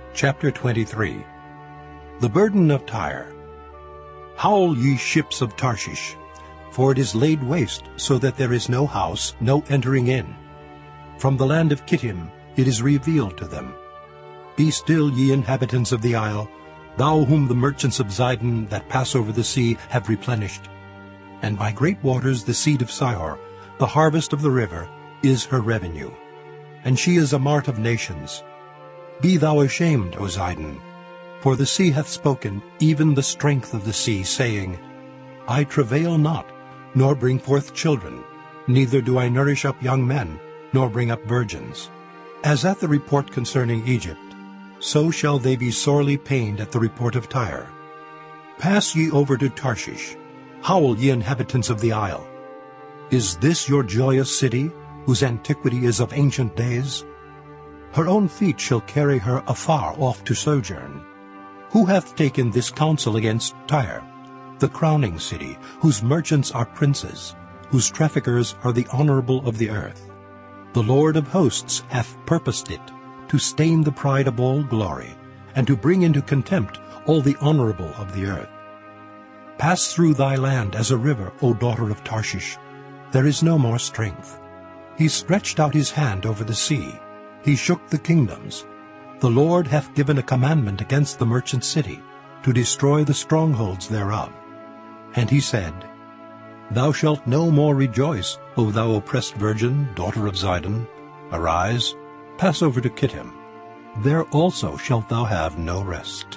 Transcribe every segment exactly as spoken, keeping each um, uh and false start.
Chapter twenty-three. The burden of Tyre. Howl, ye ships of Tarshish, for it is laid waste, so that there is no house, no entering in. From the land of Kittim it is revealed to them. Be still, ye inhabitants of the isle, thou whom the merchants of Zidon that pass over the sea have replenished. And by great waters the seed of Sihor, the harvest of the river, is her revenue. And she is a mart of nations. Be thou ashamed, O Zidon, for the sea hath spoken, even the strength of the sea, saying, I travail not, nor bring forth children, neither do I nourish up young men, nor bring up virgins. As at the report concerning Egypt, so shall they be sorely pained at the report of Tyre. Pass ye over to Tarshish, howl, ye inhabitants of the isle. Is this your joyous city, whose antiquity is of ancient days? Her own feet shall carry her afar off to sojourn. Who hath taken this counsel against Tyre, the crowning city, whose merchants are princes, whose traffickers are the honorable of the earth? The Lord of hosts hath purposed it, to stain the pride of all glory, and to bring into contempt all the honorable of the earth. Pass through thy land as a river, O daughter of Tarshish. There is no more strength. He stretched out his hand over the sea. He shook the kingdoms. The Lord hath given a commandment against the merchant city, to destroy the strongholds thereof. And he said, Thou shalt no more rejoice, O thou oppressed virgin, daughter of Zidon. Arise, pass over to Kittim. There also shalt thou have no rest.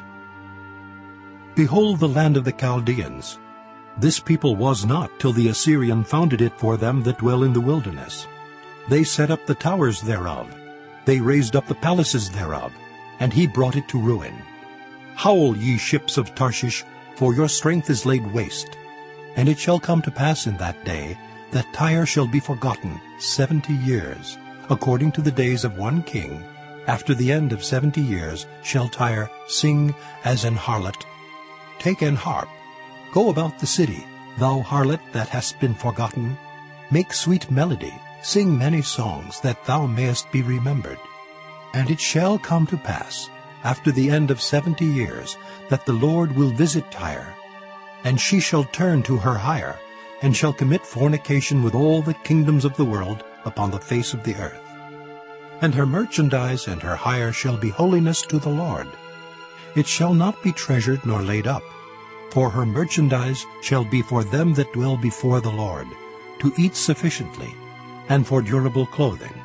Behold the land of the Chaldeans. This people was not till the Assyrian founded it for them that dwell in the wilderness. They set up the towers thereof. They raised up the palaces thereof, and he brought it to ruin. Howl, ye ships of Tarshish, for your strength is laid waste. And it shall come to pass in that day that Tyre shall be forgotten seventy years, according to the days of one king. After the end of seventy years shall Tyre sing as an harlot. Take an harp, go about the city, thou harlot that hast been forgotten. Make sweet melody, sing many songs, that thou mayest be remembered. And it shall come to pass, after the end of seventy years, that the Lord will visit Tyre, and she shall turn to her hire, and shall commit fornication with all the kingdoms of the world upon the face of the earth. And her merchandise and her hire shall be holiness to the Lord. It shall not be treasured nor laid up, for her merchandise shall be for them that dwell before the Lord, to eat sufficiently, and for durable clothing.